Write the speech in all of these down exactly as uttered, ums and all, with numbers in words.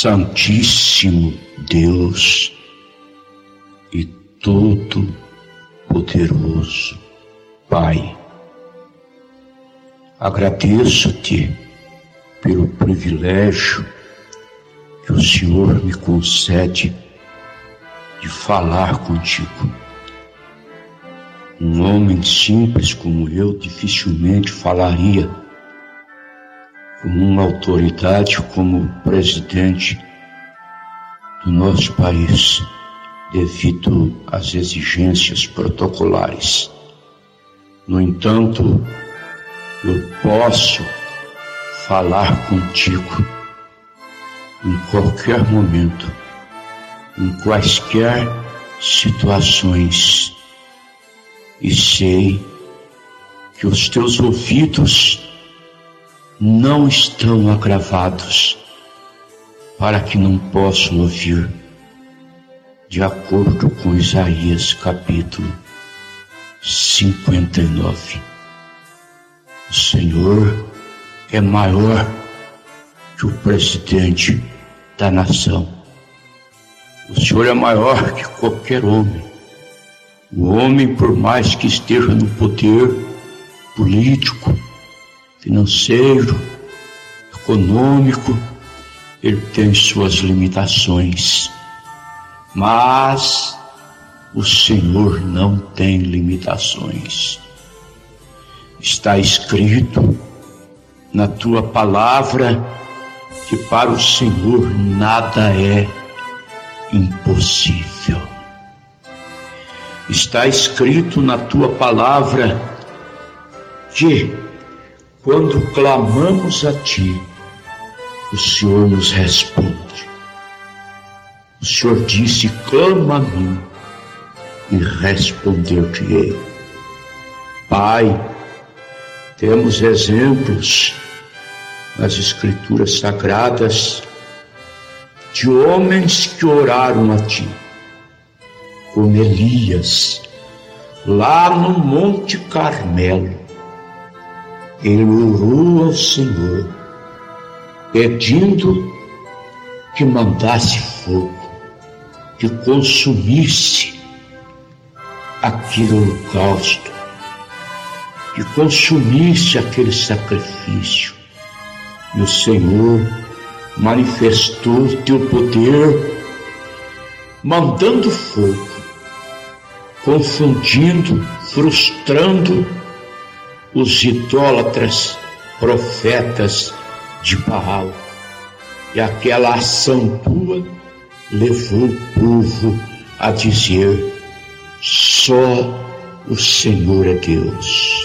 Santíssimo Deus e Todo-Poderoso Pai, agradeço-te pelo privilégio que o Senhor me concede de falar contigo. Um homem simples como eu dificilmente falaria com uma autoridade como o presidente do nosso país, devido às exigências protocolares. No entanto, eu posso falar contigo em qualquer momento, em quaisquer situações, e sei que os teus ouvidos não estão agravados para que não possam ouvir, de acordo com Isaías capítulo cinquenta e nove. O Senhor é maior que o presidente da nação. O Senhor é maior que qualquer homem. O homem, por mais que esteja no poder político, financeiro, econômico, ele tem suas limitações. Mas o Senhor não tem limitações. Está escrito na tua palavra que para o Senhor nada é impossível. Está escrito na tua palavra que quando clamamos a ti, o Senhor nos responde. O Senhor disse: clama a mim e responder-te-ei. Pai, temos exemplos nas Escrituras Sagradas de homens que oraram a ti, como Elias, lá no Monte Carmelo. Ele orou ao Senhor, pedindo que mandasse fogo, que consumisse aquele holocausto, que consumisse aquele sacrifício. E o Senhor manifestou o teu poder, mandando fogo, confundindo, frustrando os idólatras profetas de Baal. E aquela ação tua levou o povo a dizer: só o Senhor é Deus.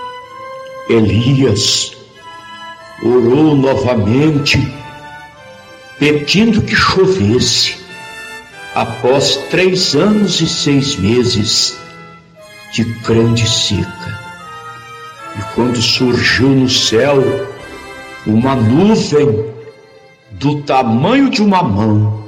Elias orou novamente, pedindo que chovesse, após três anos e seis meses de grande seca. E quando surgiu no céu uma nuvem do tamanho de uma mão,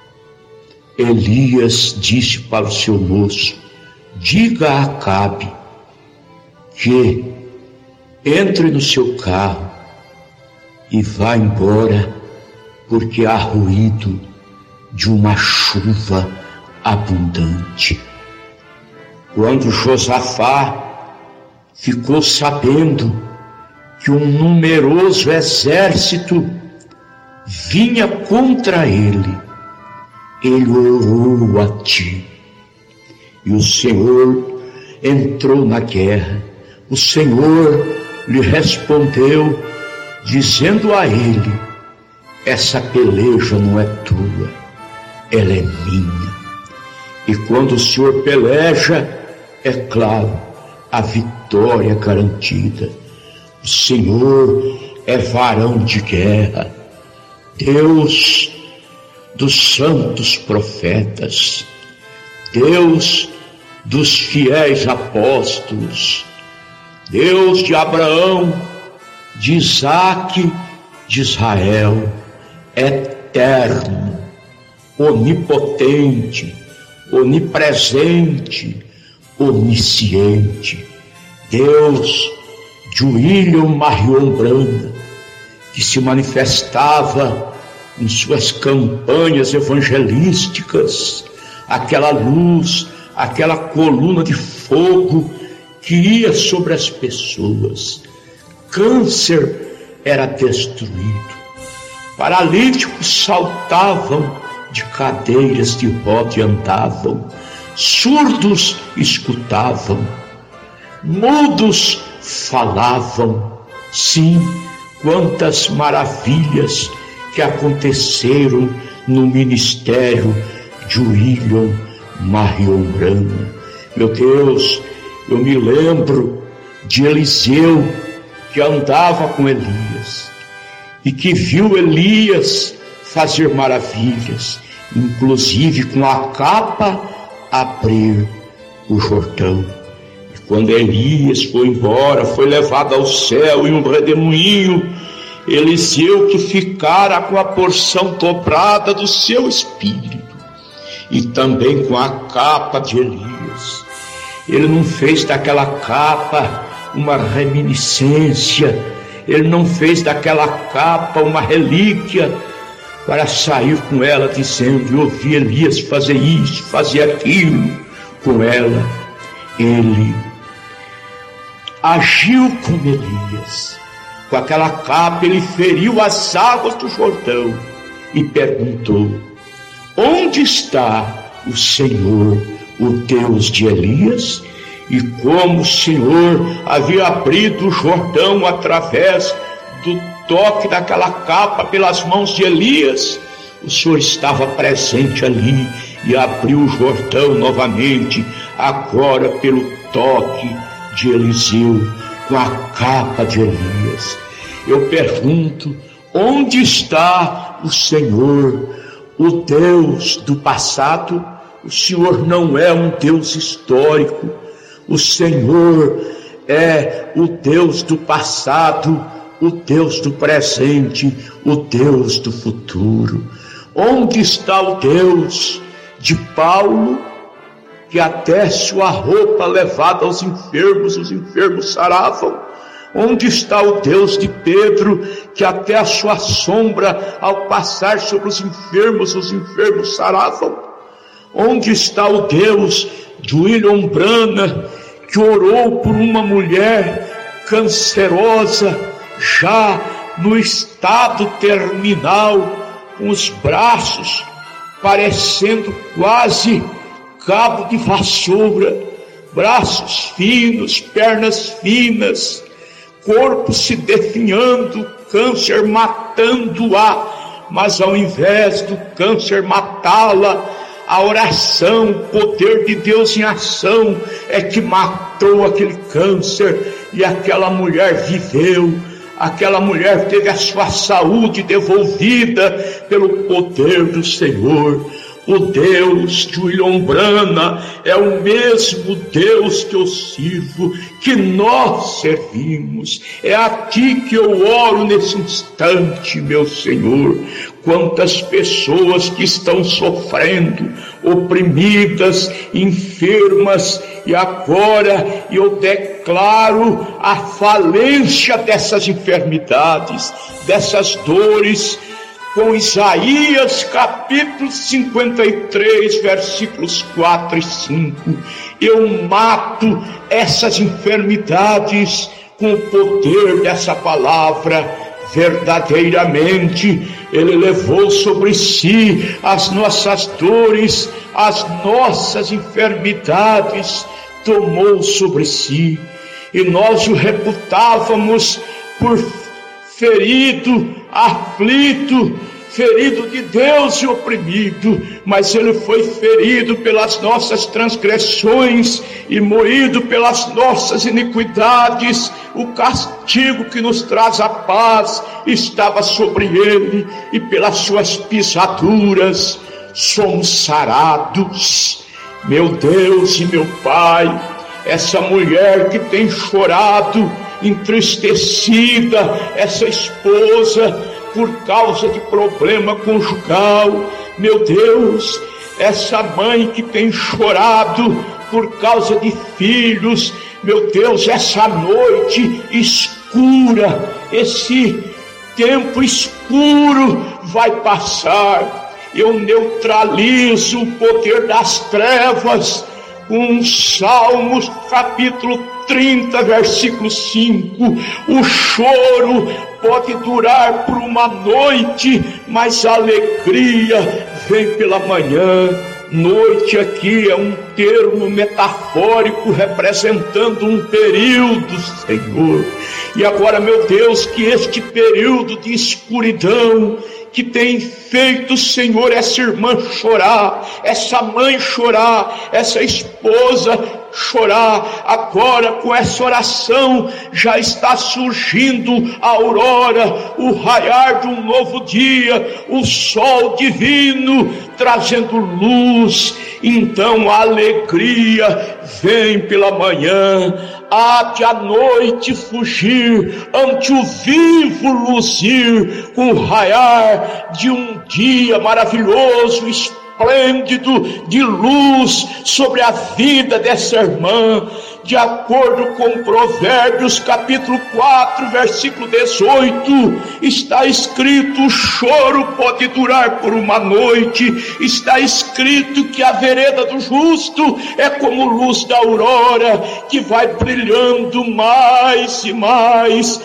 Elias disse para o seu moço: diga a Acabe que entre no seu carro e vá embora, porque há ruído de uma chuva abundante. Quando Josafá ficou sabendo que um numeroso exército vinha contra ele, ele orou a ti, e o Senhor entrou na guerra. O Senhor lhe respondeu, dizendo a ele: essa peleja não é tua, ela é minha. E quando o Senhor peleja, é claro, a vitória é garantida. O Senhor é varão de guerra, Deus dos santos profetas, Deus dos fiéis apóstolos, Deus de Abraão, de Isaque, de Israel, eterno, onipotente, onipresente, onisciente, Deus de William Marion Branham, que se manifestava em suas campanhas evangelísticas, aquela luz, aquela coluna de fogo que ia sobre as pessoas. Câncer era destruído, paralíticos saltavam de cadeiras de roda e andavam, surdos escutavam, mudos falavam. Sim, quantas maravilhas que aconteceram no ministério de William Marion Branham. Meu Deus, eu me lembro de Eliseu, que andava com Elias e que viu Elias fazer maravilhas, inclusive com a capa abrir o Jordão. E quando Elias foi embora, foi levado ao céu em um redemoinho, Eliseu que ficara com a porção dobrada do seu espírito e também com a capa de Elias. Ele não fez daquela capa uma reminiscência, ele não fez daquela capa uma relíquia para sair com ela dizendo: eu vi Elias fazer isso, fazer aquilo com ela. Ele agiu como Elias. Com aquela capa ele feriu as águas do Jordão e perguntou: onde está o Senhor, o Deus de Elias? E como o Senhor havia abrido o Jordão através do toque daquela capa pelas mãos de Elias, o Senhor estava presente ali e abriu o Jordão novamente, agora pelo toque de Eliseu, com a capa de Elias. Eu pergunto: onde está o Senhor, o Deus do passado? O Senhor não é um Deus histórico, o Senhor é o Deus do passado, o Deus do presente, o Deus do futuro. Onde está o Deus de Paulo, que até sua roupa levada aos enfermos, os enfermos saravam? Onde está o Deus de Pedro, que até a sua sombra, ao passar sobre os enfermos, os enfermos saravam? Onde está o Deus de William Branham, que orou por uma mulher cancerosa, já no estado terminal, com os braços parecendo quase cabo de vassoura, braços finos, pernas finas, corpo se definhando, câncer matando-a, mas ao invés do câncer matá-la, a oração, o poder de Deus em ação é que matou aquele câncer, e aquela mulher viveu. Aquela mulher teve a sua saúde devolvida pelo poder do Senhor. O Deus de William Branham é o mesmo Deus que eu sirvo, que nós servimos. É a Ti que eu oro nesse instante, meu Senhor. Quantas pessoas que estão sofrendo, oprimidas, enfermas, e agora eu declaro a falência dessas enfermidades, dessas dores, com Isaías capítulo cinquenta e três, versículos quatro e cinco. Eu mato essas enfermidades com o poder dessa palavra. Verdadeiramente Ele levou sobre si as nossas dores, as nossas enfermidades, tomou sobre si, e nós o reputávamos por ferido, aflito, ferido de Deus e oprimido, mas Ele foi ferido pelas nossas transgressões e moído pelas nossas iniquidades. O castigo que nos traz a paz estava sobre Ele, e pelas suas pisaduras somos sarados. Meu Deus e meu Pai, essa mulher que tem chorado, entristecida, essa esposa por causa de problema conjugal, meu Deus, essa mãe que tem chorado por causa de filhos, meu Deus, essa noite escura, esse tempo escuro vai passar. Eu neutralizo o poder das trevas com Salmos capítulo trinta, versículo cinco. O choro pode durar por uma noite, mas a alegria vem pela manhã. Noite aqui é um termo metafórico representando um período, Senhor. E agora, meu Deus, que este período de escuridão que tem feito, Senhor, essa irmã chorar, essa mãe chorar, essa esposa chorar, agora com essa oração já está surgindo a aurora, o raiar de um novo dia, o sol divino trazendo luz. Então a alegria vem pela manhã, há de a noite fugir, ante o vivo luzir, com o raiar de um dia maravilhoso, esplêndido, de luz sobre a vida dessa irmã. De acordo com Provérbios capítulo quatro, versículo dezoito, está escrito: o choro pode durar por uma noite. Está escrito que a vereda do justo é como luz da aurora, que vai brilhando mais e mais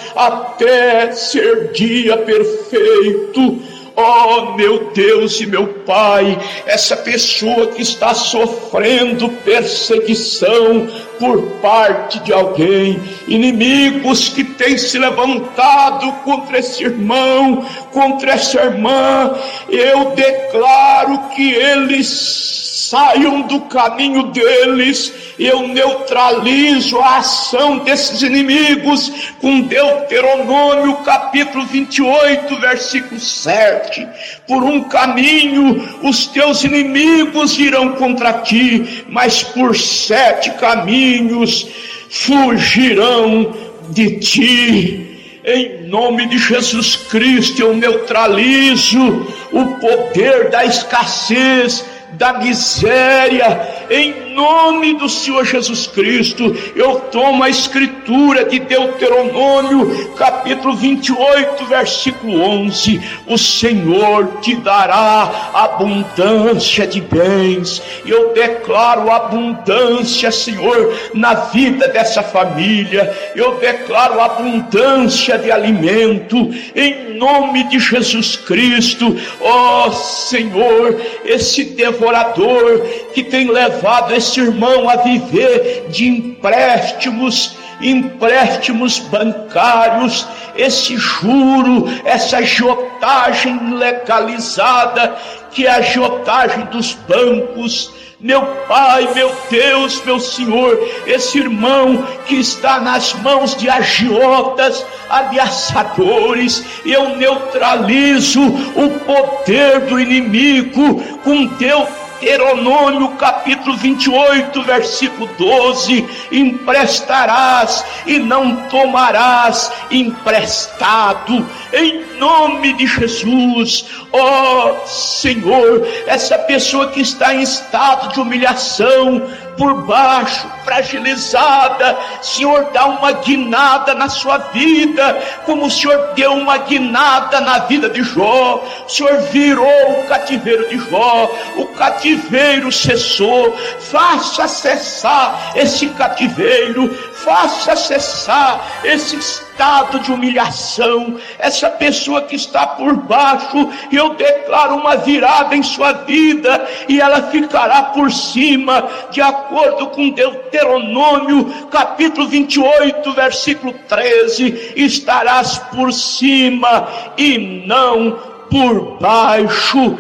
até ser dia perfeito. Oh, meu Deus e meu Pai, essa pessoa que está sofrendo perseguição por parte de alguém, inimigos que têm se levantado contra esse irmão, contra essa irmã, eu declaro que eles saiam do caminho deles. Eu neutralizo a ação desses inimigos com Deuteronômio capítulo vinte e oito, versículo sete. Por um caminho os teus inimigos irão contra ti, mas por sete caminhos fugirão de ti. Em nome de Jesus Cristo, eu neutralizo o poder da escassez, da miséria. Em nome do Senhor Jesus Cristo, eu tomo a escritura de Deuteronômio capítulo vinte e oito, versículo onze. O Senhor te dará abundância de bens. Eu declaro abundância, Senhor, na vida dessa família. Eu declaro abundância de alimento em nome de Jesus Cristo. Ó Senhor, esse devorador que tem levado esse irmão a viver de empréstimos, empréstimos bancários, esse juro, essa agiotagem legalizada, que é a agiotagem dos bancos. Meu Pai, meu Deus, meu Senhor, esse irmão que está nas mãos de agiotas, ameaçadores, eu neutralizo o poder do inimigo com Deus. Deuteronômio capítulo vinte e oito, versículo doze. Emprestarás e não tomarás emprestado, em nome de Jesus. Ó Senhor, essa pessoa que está em estado de humilhação, por baixo, fragilizada, Senhor, dá uma guinada na sua vida, como o Senhor deu uma guinada na vida de Jó. O Senhor virou o cativeiro de Jó, o cativeiro cessou. Faça cessar esse cativeiro, faça cessar esse estado de humilhação. Essa pessoa que está por baixo, eu declaro uma virada em sua vida, e ela ficará por cima, de acordo com Deuteronômio capítulo vinte e oito, versículo treze. Estarás por cima e não por baixo.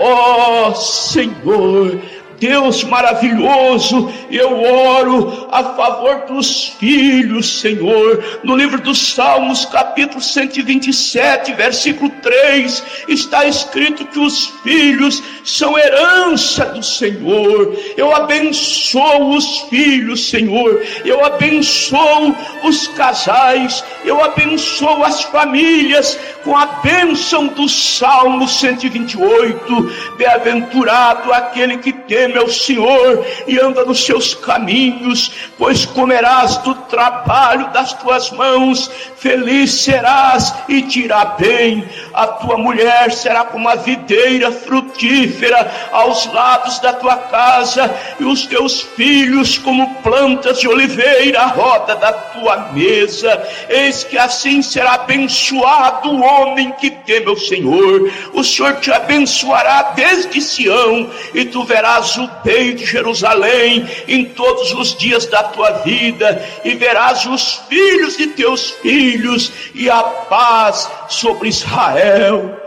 Ó Senhor, Deus maravilhoso, eu oro a favor dos filhos, Senhor. No livro dos Salmos, capítulo cento e vinte e sete, versículo três, está escrito que os filhos são herança do Senhor. Eu abençoo os filhos, Senhor. Eu abençoo os casais. Eu abençoo as famílias com a bênção do Salmo cento e vinte e oito. Bem-aventurado aquele que tem teme ao Senhor e anda nos seus caminhos, pois comerás do trabalho das tuas mãos, feliz serás e te irá bem. A tua mulher será como a videira frutífera aos lados da tua casa, e os teus filhos como plantas de oliveira à roda da tua mesa. Eis que assim será abençoado o homem que teme ao Senhor. O Senhor te abençoará desde Sião, e tu verás o bem de Jerusalém em todos os dias da tua vida, e verás os filhos de teus filhos, e a paz sobre Israel.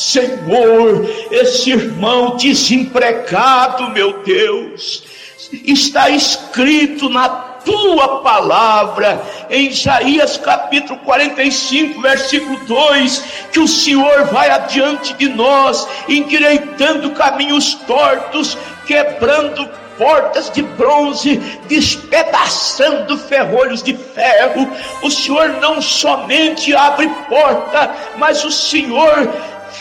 Senhor, esse irmão desempregado, meu Deus, está escrito na tua palavra, em Isaías capítulo quarenta e cinco, versículo dois, que o Senhor vai adiante de nós, endireitando caminhos tortos, quebrando portas de bronze, despedaçando ferrolhos de ferro. O Senhor não somente abre porta, mas o Senhor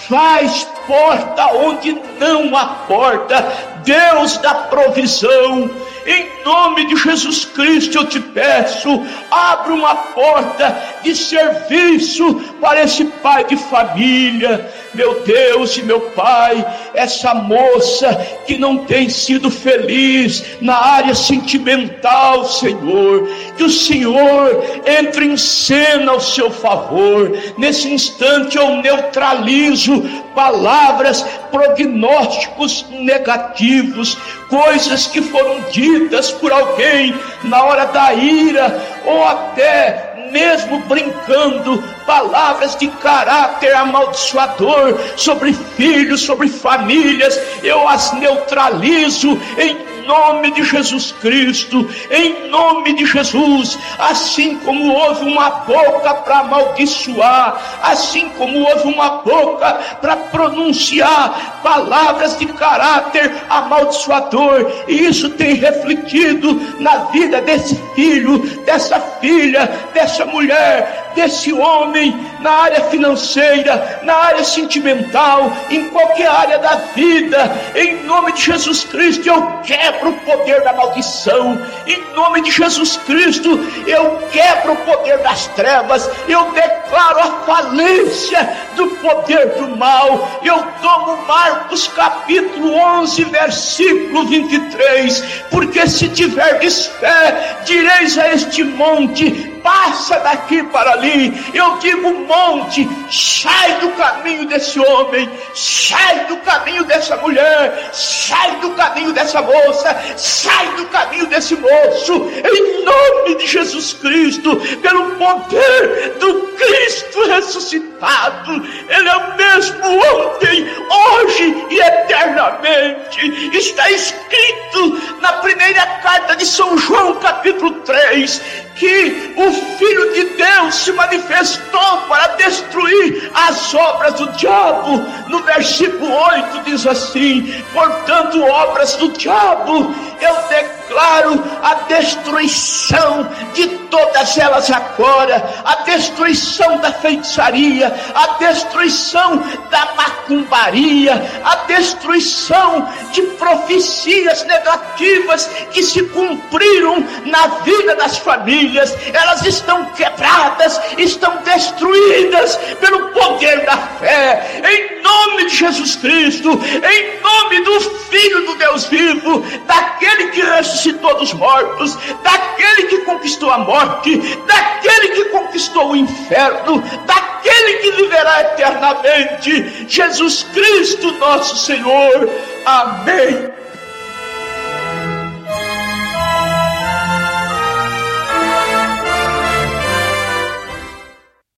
faz porta onde não há porta. Deus da provisão, em nome de Jesus Cristo eu te peço, abre uma porta de serviço para esse pai de família. Meu Deus e meu Pai, essa moça que não tem sido feliz na área sentimental, Senhor, que o Senhor entre em cena ao seu favor. Nesse instante eu neutralizo palavras, prognósticos negativos, coisas que foram ditas por alguém na hora da ira, ou até mesmo brincando, palavras de caráter amaldiçoador sobre filhos, sobre famílias. Eu as neutralizo em nome de Jesus Cristo, em nome de Jesus. Assim como houve uma boca para amaldiçoar, assim como houve uma boca para pronunciar palavras de caráter amaldiçoador, e isso tem refletido na vida desse filho, dessa filha, dessa mulher, desse homem, na área financeira, na área sentimental, em qualquer área da vida. Em nome de Jesus Cristo eu quebro o poder da maldição. Em nome de Jesus Cristo eu quebro o poder das trevas. Eu declaro a falência do poder do mal. Eu tomo Marcos capítulo onze, versículo vinte e três, porque se tiverdes fé, direis a este monte: passa daqui para ali. Eu digo: monte, sai do caminho desse homem, sai do caminho dessa mulher, sai do caminho dessa moça, sai do caminho desse moço, em nome de Jesus Cristo, pelo poder do Cristo ressuscitado. Ele é o mesmo ontem, hoje e eternamente. Está escrito na primeira carta de São João capítulo três, que o Filho de Deus se manifestou para destruir as obras do diabo. No versículo oito diz assim: portanto, obras do diabo, eu declaro a destruição de todas elas agora, a destruição da feitiçaria, a destruição da macumbaria, a destruição de profecias negativas que se cumpriram na vida das famílias. Elas estão quebradas, estão destruídas pelo poder da fé, em nome de Jesus Cristo, em nome do Filho do Deus vivo, daquele que ressuscitou dos mortos, daquele que conquistou a morte, daquele que conquistou o inferno, daquele que viverá eternamente, Jesus Cristo nosso Senhor. Amém.